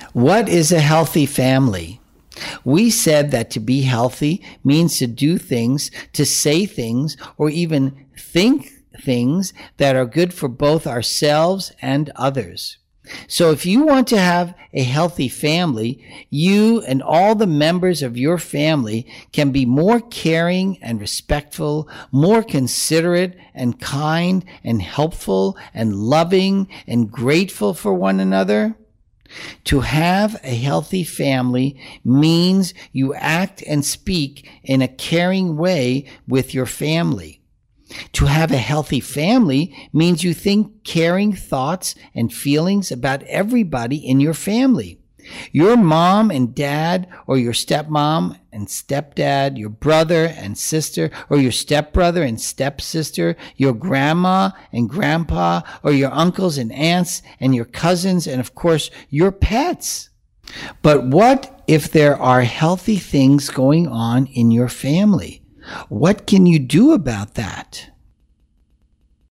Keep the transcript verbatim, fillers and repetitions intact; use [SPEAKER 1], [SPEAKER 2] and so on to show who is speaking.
[SPEAKER 1] What is a healthy family? We said that to be healthy means to do things, to say things, or even think things that are good for both ourselves and others. So if you want to have a healthy family, you and all the members of your family can be more caring and respectful, more considerate and kind and helpful and loving and grateful for one another. To have a healthy family means you act and speak in a caring way with your family. To have a healthy family means you think caring thoughts and feelings about everybody in your family. Your mom and dad, or your stepmom and stepdad, your brother and sister, or your stepbrother and stepsister, your grandma and grandpa, or your uncles and aunts, and your cousins, and of course, your pets. But what if there are healthy things going on in your family? What can you do about that?